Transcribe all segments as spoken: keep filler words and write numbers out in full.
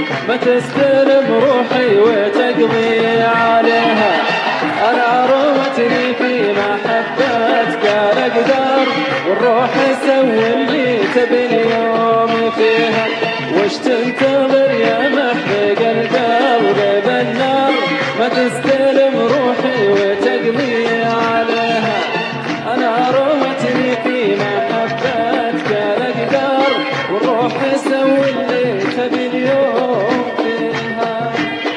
ما تستلم روحي وتقضي عليها. أنا روتني في محبتك الأقدار، والروح سوي اللي تبي اليوم فيها. وش تنتظر يا محرق القلب بالنار؟ ما تستلم روحي وتقضي عليها. أنا روتني في محبتك الأقدار، والروح سوي اللي تبي اليوم فيها.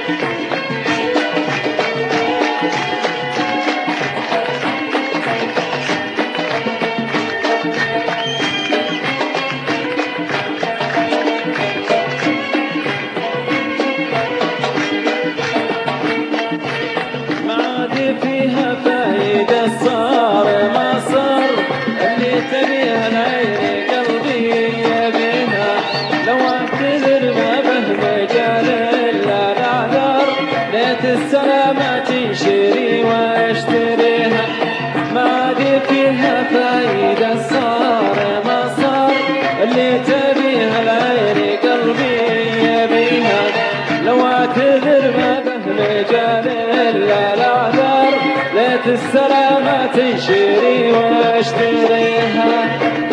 فيها فايدة صار ما صار، اللي تبيها العين قلبي يبيها. لو اعتذر ما به مجال الا الاعذار، ليت السلامة تنشري واشتريها. ما عاد فيها فايدة صار ما صار، اللي تبيها العين قلبي يبيها. لو اعتذر ما به مجال الا الاعذار، ليت السلامة تنشري واشتريها.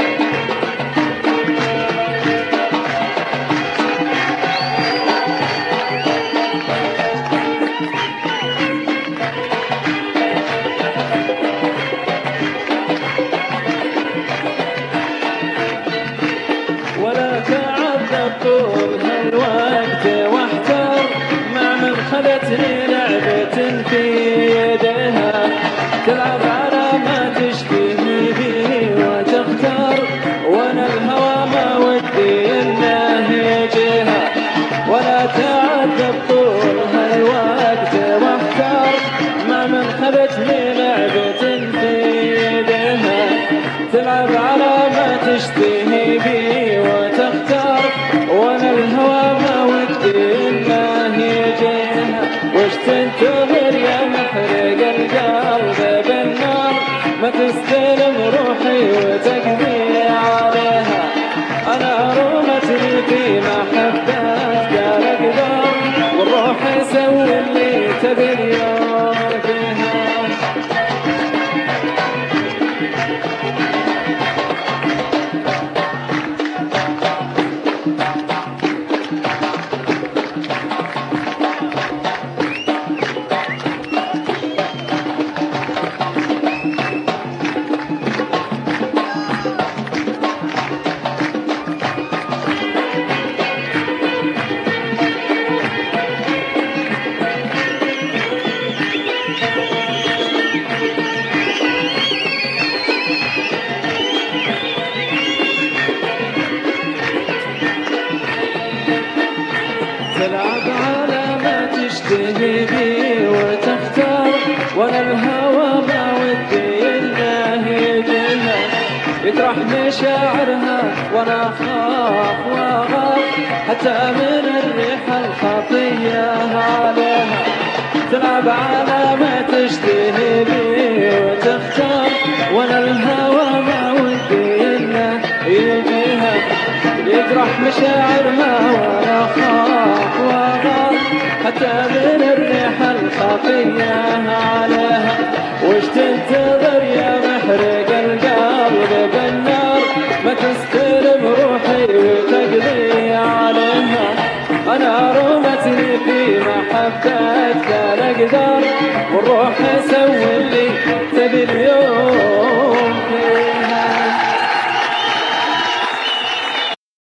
ولا تعذب طول هالوقت واحتار، مع من خلتني لعبة في يديها. تلعب على ما تشتهي به وتختار، وانا الهوى ما ودي انه يجيها. ولا تعذب طول هالوقت واحتار، مع من خلتني لعبة في يديها. تلعب على ما تشتهي به وتختار، وانا الهوى ما ودي انه يجيها. وش تنتظر يا محرق القلب بالنار؟ ما تستلم روحي وتقضي عليها. انا رومتني في محبتك الأقدار، والروح يسوي اللي تبي اليوم فيها. تلعب على ما تشتهي بي وتختار، وانا الهوى ما ودي انه يجيها. يطرح مشاعرها وانا اخاف واغار، حتى من الريح الخطيه عليها. تلعب على ما تشتهي بي وتختار، وانا الهوى ما ودي انه يجيها. يجرح مشاعرها وانا اخاف واغار، حتى من الريح الخفيه عليها. وش تنتظر يا محرق القلب بالنار؟ ما تستلم روحي وتقضي عليها. انا رومتني في محبتك الأقدار، والروح سوي